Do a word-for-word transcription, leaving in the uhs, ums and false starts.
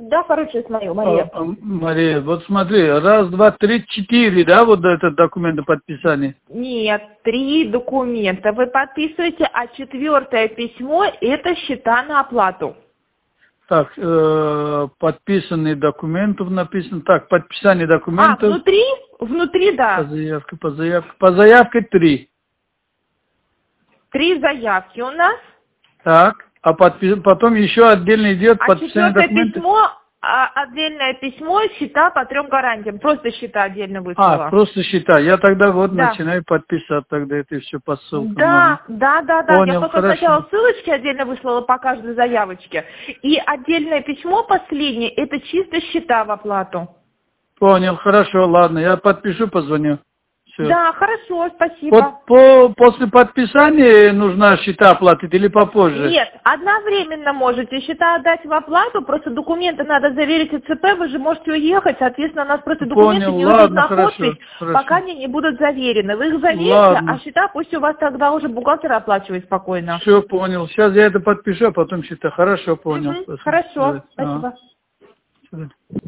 Да, хорошо, смотрю, Мария. А, а, Мария, вот смотри, раз, два, три, четыре, да, вот этот документ подписания? Нет, три документа вы подписываете, а четвертое письмо – это счета на оплату. Так, э, подписанный документов написано. Так, подписание документов. А, внутри? Внутри, да. По заявке, по заявке. По заявке три. Три заявки у нас. Так, а подпис... потом еще отдельно идет А подписание четвертое документов. письмо, а, отдельное письмо, счета по трем гарантиям. Просто счета отдельно выслала. А, просто счета. Я тогда вот Да. начинаю подписать тогда это все по ссылкам. Да, можно. да, да, да. Понял, Я только хорошо. сначала ссылочки отдельно выслала по каждой заявочке. И отдельное письмо последнее, это чисто счета в оплату. Понял, хорошо, ладно. Я подпишу, позвоню. Все. Да, хорошо, спасибо. Вот по, после подписания нужно счета оплатить или попозже? Нет, одновременно можете счета отдать в оплату, просто документы надо заверить в ЦП, вы же можете уехать, соответственно, у нас просто документы Понял, не ладно, уйдут на хорошо, подпись, хорошо. пока они не будут заверены. Вы их заверите, Ладно. а счета пусть у вас тогда уже бухгалтер оплачивает спокойно. Все, понял. Сейчас я это подпишу, а потом счета. Хорошо, понял. Мгм, Спасибо. хорошо, Ага. спасибо. Сюда.